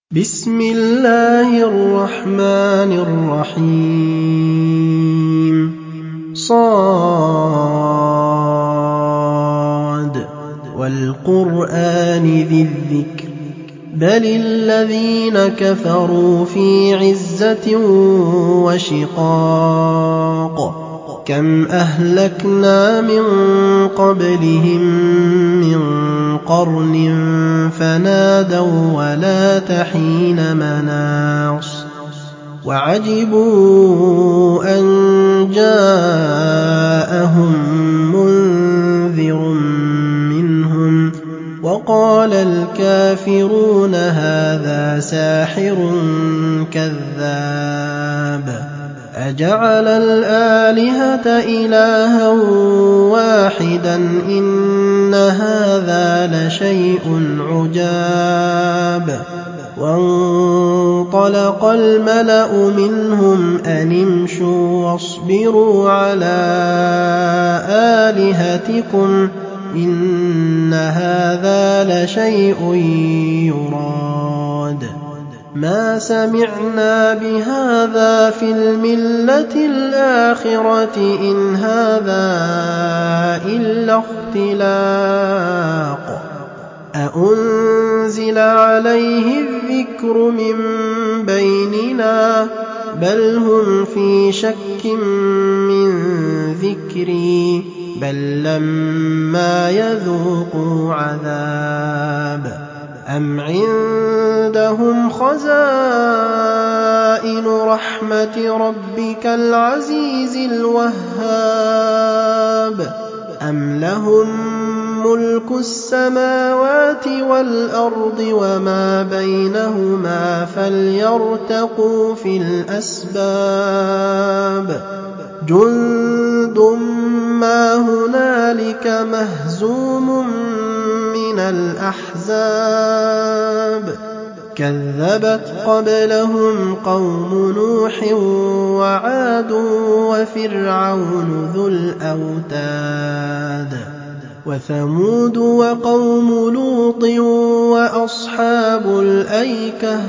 بسم الله الرحمن الرحيم صاد والقرآن ذي الذكر بل الذين كفروا في عزة وشقاق كم أهلكنا من قبلهم من قرن فنادوا ولا تحين مناص وعجبوا أن جاءهم منذر منهم وقال الكافرون هذا ساحر كذاب أجعل الآلهة إلها واحدا إن هذا لشيء عجاب وانطلق الملأ منهم أن امشوا واصبروا على آلهتكم إن هذا لشيء يراد ما سمعنا بهذا في الملة الآخرة إن هذا إلا اختلاق أأنزل عليه الذكر من بيننا بل هم في شك من ذكري بل لما يذوقوا عذاب أم عندهم خزائن رحمة ربك العزيز الوهاب أم لهم ملك السماوات والأرض وما بينهما فليرتقوا في الأسباب جند ما هنالك مهزوم من الأحزاب كذبت قبلهم قوم نوح وعاد وفرعون ذو الأوتاد وثمود وقوم لوط وأصحاب الأيكة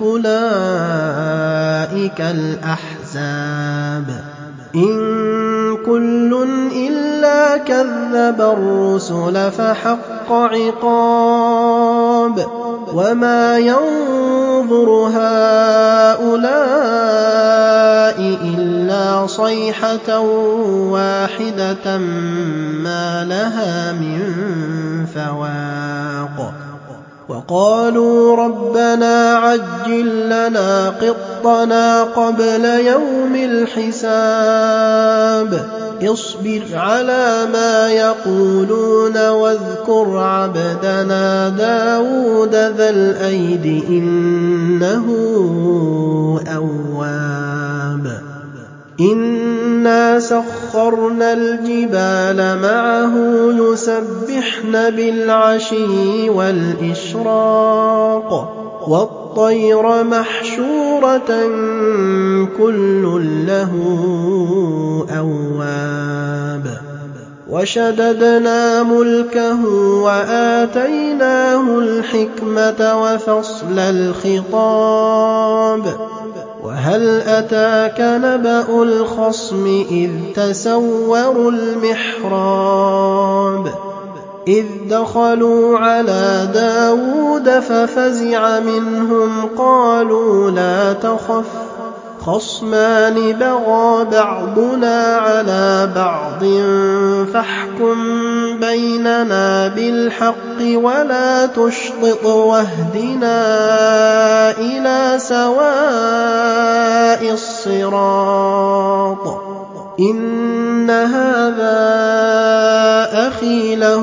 أولئك الأحزاب إن كل إلا كذب الرسل فحق عقاب وما ينظر هؤلاء إلا صيحة واحدة ما لها من فواق وقالوا ربنا عجل لنا قطنا قبل يوم الحساب اصبر على ما يقولون واذكر عبدنا داود ذا الأيد إنه أواب إنا سخرنا الجبال معه يسبحن بالعشي والإشراق والطير محشورة كل له أواب وشددنا ملكه وآتيناه الحكمة وفصل الخطاب وهل أتاك نبأ الخصم إذ تسوروا المحراب إذ دخلوا على داود ففزع منهم قالوا لا تخف خصمان بغى بعضنا على بعض فاحكم بيننا بالحق ولا تشطط واهدنا إلى سواء الصراط إن هذا أخي له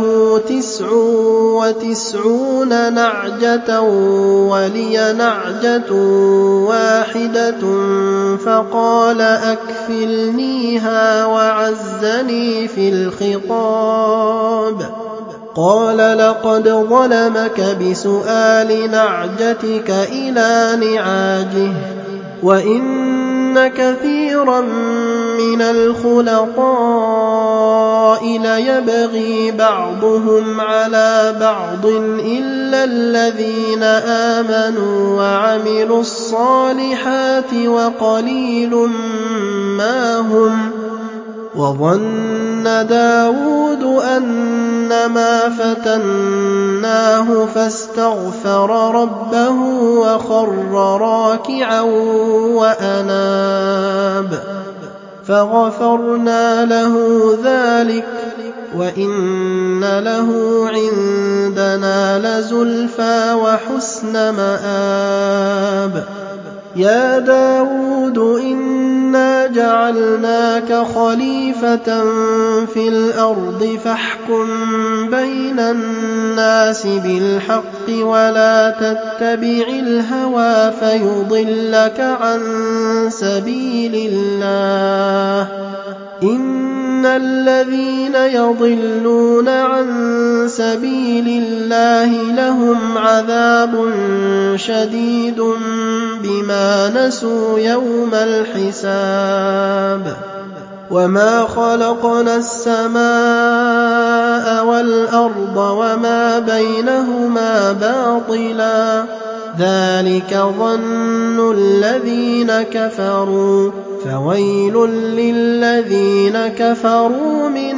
99 نعجة ولي نعجة واحدة فقال أكفلنيها وعزني في الخطاب قال لقد ظلمك بسؤال نعجتك إلى نعاجه وإن وَإِنَّ كَثِيرًا مِنَ الْخُلَطَاءِ لَيَبْغِي بَعْضُهُمْ عَلَىٰ بَعْضٍ إِلَّا الَّذِينَ آمَنُوا وَعَمِلُوا الصَّالِحَاتِ وَقَلِيلٌ مَّا هُمْ ۗ وَظَنَّ دَاوُودُ أَنَّمَا فَتَنَّاهُ فَاسْتَغْفَرَ رَبَّهُ وَخَرَّ رَاكِعًا وَأَنَابَ فَغَفَرْنَا لَهُ ذَٰلِكَ وَإِنَّ لَهُ عِندَنَا لَزُلْفَىٰ وَحُسْنَ مَآبٍ. يَا دَاوُودُ إِنَّا جَعَلْنَاكَ خَلِيفَةً فِي الْأَرْضِ فَاحْكُم بَيْنَ النَّاسِ بِالْحَقِّ وَلَا تَتَّبِعِ الْهَوَىٰ فَيُضِلَّكَ عَن سَبِيلِ اللَّهِ ۚ إِنَّ الَّذِينَ يَضِلُّونَ عَن سَبِيلِ اللَّهِ لَهُمْ عَذَابٌ شَدِيدٌ بِمَا نَسُوا يَوْمَ الْحِسَابِ. وَمَا خَلَقْنَا السَّمَاءَ وَالْأَرْضَ وَمَا بَيْنَهُمَا بَاطِلًا ۚ ذَٰلِكَ ظَنُّ الَّذِينَ كَفَرُوا ۚ فَوَيْلٌ لِّلَّذِينَ كَفَرُوا مِنَ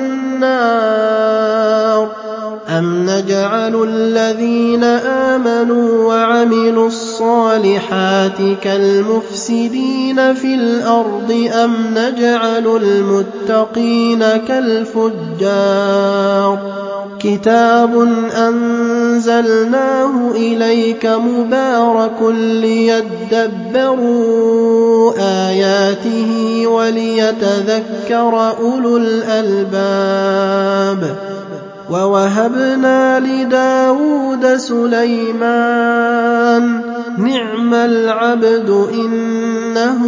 النَّارِ. أَمْ نَجْعَلُ الَّذِينَ آمَنُوا وَعَمِلُوا الصَّالِحَاتِ كَالْمُفْسِدِينَ فِي الْأَرْضِ أَمْ نَجْعَلُ الْمُتَّقِينَ كَالْفُجَّارِ. كِتَابٌ أَنزَلْنَاهُ إِلَيْكَ مُبَارَكٌ لِّيَدَّبَّرُوا آيَاتِهِ وَلِيَتَذَكَّرَ أُولُو الْأَلْبَابِ. وَوَهَبْنَا لِدَاوُودَ سُلَيْمَانَ ۚ نِعْمَ الْعَبْدُ ۖ إِنَّهُ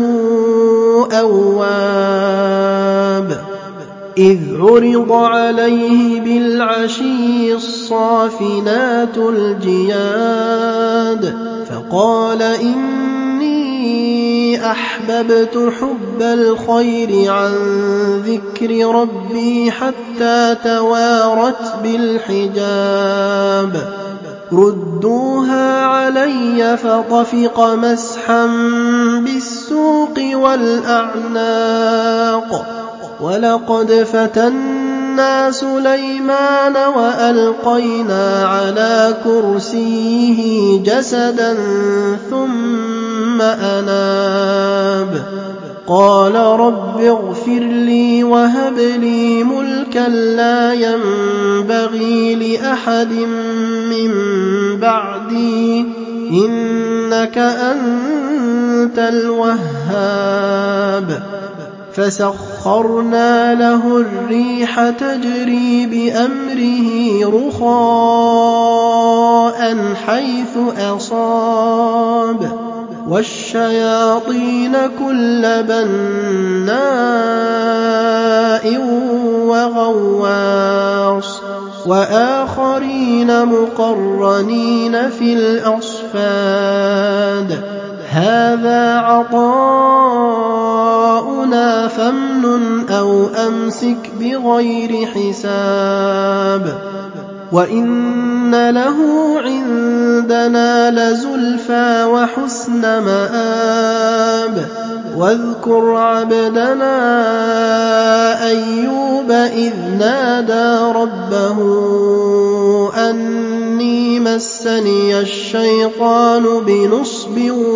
أَوَّابٌ. إِذْ عُرِضَ عَلَيْهِ بِالْعَشِيِّ الصَّافِنَاتُ الْجِيَادُ فَقَالَ إِنِّي أَحْبَبْتُ حُبَّ الْخَيْرِ عَن ذِكْرِ رَبِّي حَتَّىٰ تَوَارَتْ بِالْحِجَابِ. رُدُّوهَا عَلَيَّ فَطَفِقَ مَسْحًا بِالسُّوقِ وَالْأَعْنَاقِ. وَلَقَدْ فَتَنَّا سُلَيْمَانَ وَأَلْقَيْنَا عَلَىٰ كُرْسِيِّهِ جَسَدًا ثُمَّ أَنَابَ. قَالَ رَبِّ اغْفِرْ لِي وَهَبْ لِي مُلْكًا لَّا يَنبَغِي لِأَحَدٍ مِّن بَعْدِي ۖ إِنَّكَ أَنتَ الْوَهَّابُ. فَسَخَّرْنَا لَهُ الرِّيحَ تَجْرِي بِأَمْرِهِ رُخَاءً حَيْثُ أَصَابَ وَالشَّيَاطِينَ كُلَّ بَنَّاءٍ وَغَوَّاصٍ وَآخَرِينَ مُقَرَّنِينَ فِي الْأَصْفَادِ. هَٰذَا عَطَاؤُنَا فَامْنُنْ أَوْ أَمْسِكْ بِغَيْرِ حِسَابٍ. وَإِنَّ لَهُ عِندَنَا لَزُلْفَىٰ وَحُسْنَ مَآبٍ. وَاذْكُرْ عَبْدَنَا أَيُّوبَ إِذْ نَادَىٰ رَبَّهُ أَنِّي مَسَّنِيَ الشَّيْطَانُ بِنُصْبٍ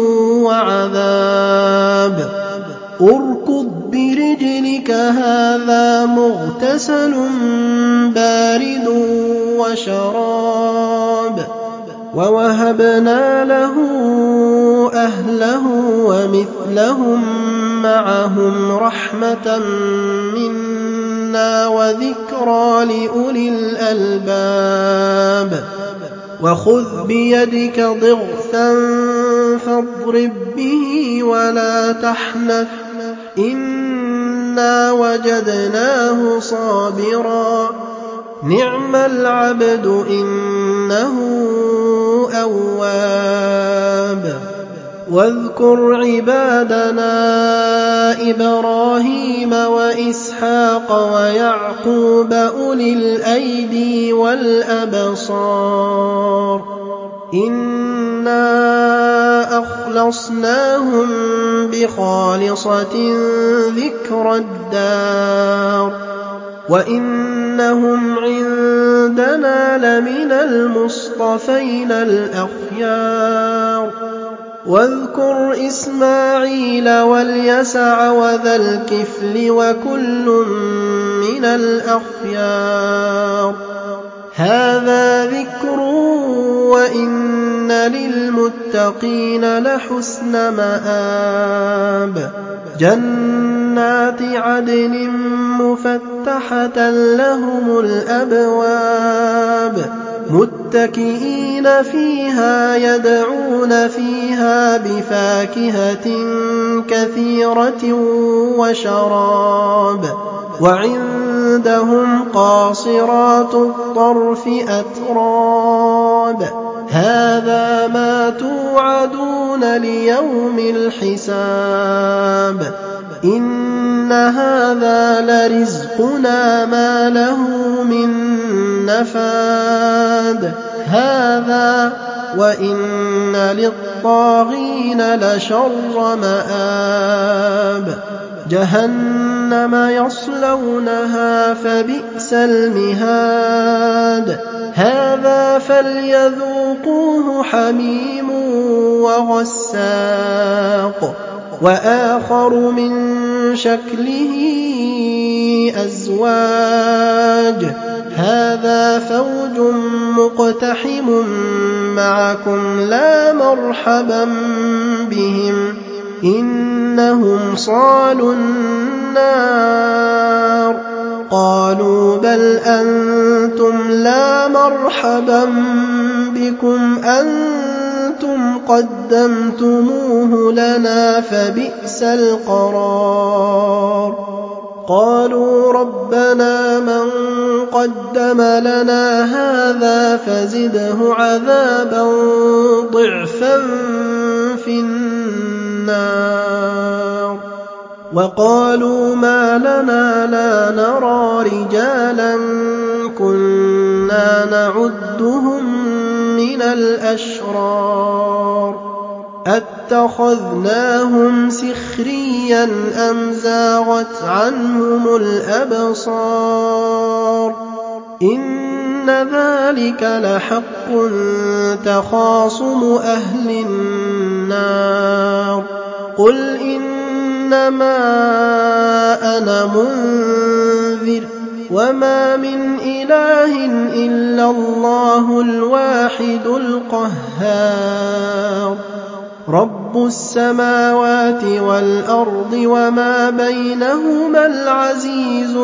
وَعَذَابٍ. ارْكُضْ بِرِجْلِكَ هَٰذَا مُغْتَسَلٌ بَارِدٌ وَشَرَابٌ. وَوَهَبْنَا لَهُ أَهْلَهُ وَمِثْلَهُم مَّعَهُمْ رَحْمَةً مِّنَّا وَذِكْرَىٰ لِأُولِي الْأَلْبَابِ. وَخُذْ بِيَدِكَ ضِغْثًا فَاضْرِب بِّهِ وَلَا تَحْنَثْ ۗ إِنَّا وَجَدْنَاهُ صَابِرًا ۚ نِّعْمَ الْعَبْدُ ۖ إِنَّهُ أَوَّابٌ. واذكر عبادنا إبراهيم وإسحاق ويعقوب أولي الأيدي والأبصار إنا أخلصناهم بخالصة ذكر الدار وإنهم عندنا لمن المصطفين الأخيار واذكر إسماعيل واليسع وذا الكفل وكل من الأخيار هذا ذكر وإن للمتقين لحسن مآب جنات عدن مفتحة لهم الأبواب متكئين فيها يدعون فيها بفاكهة كثيرة وشراب وعندهم قاصرات الطرف أتراب هذا ما توعدون ليوم الحساب إن هذا لرزقنا ما له من نفاد هذا وإن للطاغين لشر مآب جهنم يصلونها فبئس المهاد هذا فليذوقوه حميم وغساق وآخر من شكله أزواج هذا فوج مقتحم معكم لا مرحبا بهم إنهم صالوا النار قالوا بل أنتم لا مرحبا بكم أنتم قدمتموه لنا فبئس القرار قالوا ربنا من قدم لنا هذا فزده عذابا ضعفا في النار وقالوا ما لنا لا نرى رجالا كنا نعدهم من الأشرار أتخذناهم سخريا أم زاغت عنهم الأبصار إن ذلك لحق تخاصم أهل النار قل إنما أنا منذر وما من إله إلا الله الواحد القهار رب السماوات والأرض وما بينهما العزيز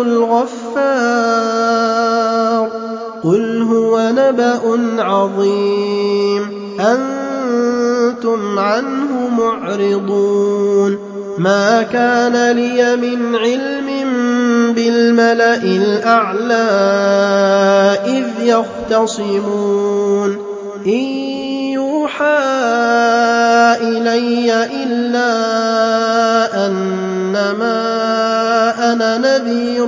الغفار قل هو نبأ عظيم أنتم عنه معرضون ما كان لي من علم بالملأ الأعلى إذ يختصمون إن يوحى إلي إلا أنما أنا نذير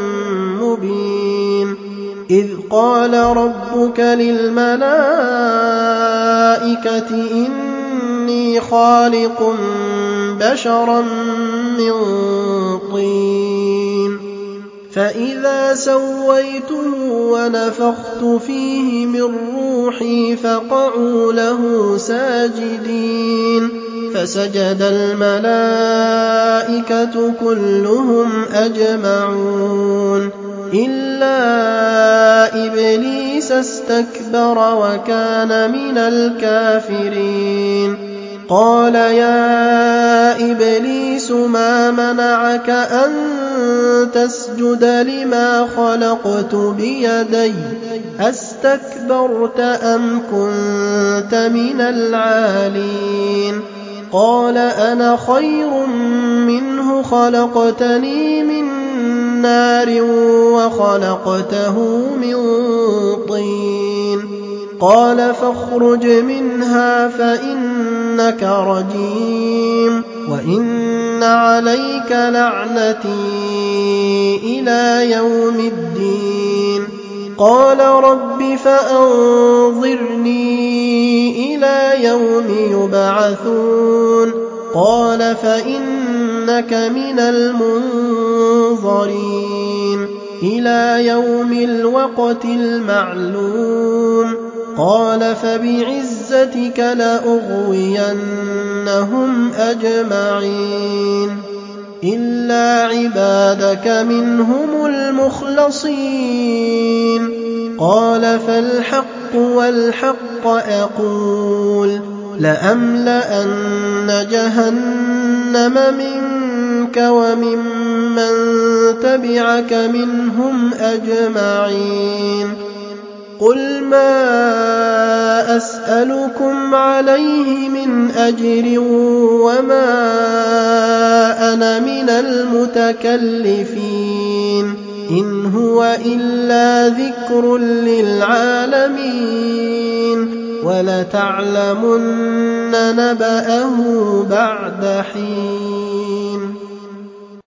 مبين إذ قال ربك للملائكة إني خالق بشرا من طين فإذا سويته ونفخت فيه من روحي فقعوا له ساجدين فسجد الملائكة كلهم أجمعون إلا إبليس استكبر وكان من الكافرين قال يا إبليس ما منعك أن تسجد لما خلقت بيدي أستكبرت أم كنت من العالين قال أنا خير منه خلقتني من نار وخلقته من طين قال فاخرج منها فإنك إنك رجيم وإن عليك لعنتي إلى يوم الدين قال رب فأنظرني إلى يوم يبعثون قال فإنك من المنظرين إلى يوم الوقت المعلوم قال فبعزتك لأغوينهم أجمعين إلا عبادك منهم المخلصين قال فالحق والحق أقول لأملأن جهنم منك وممن تبعك منهم أجمعين قل ما أسألكم عليه من أجر وما أنا من المتكلفين إن هو إلا ذكر للعالمين ولتعلمن نبأه بعد حين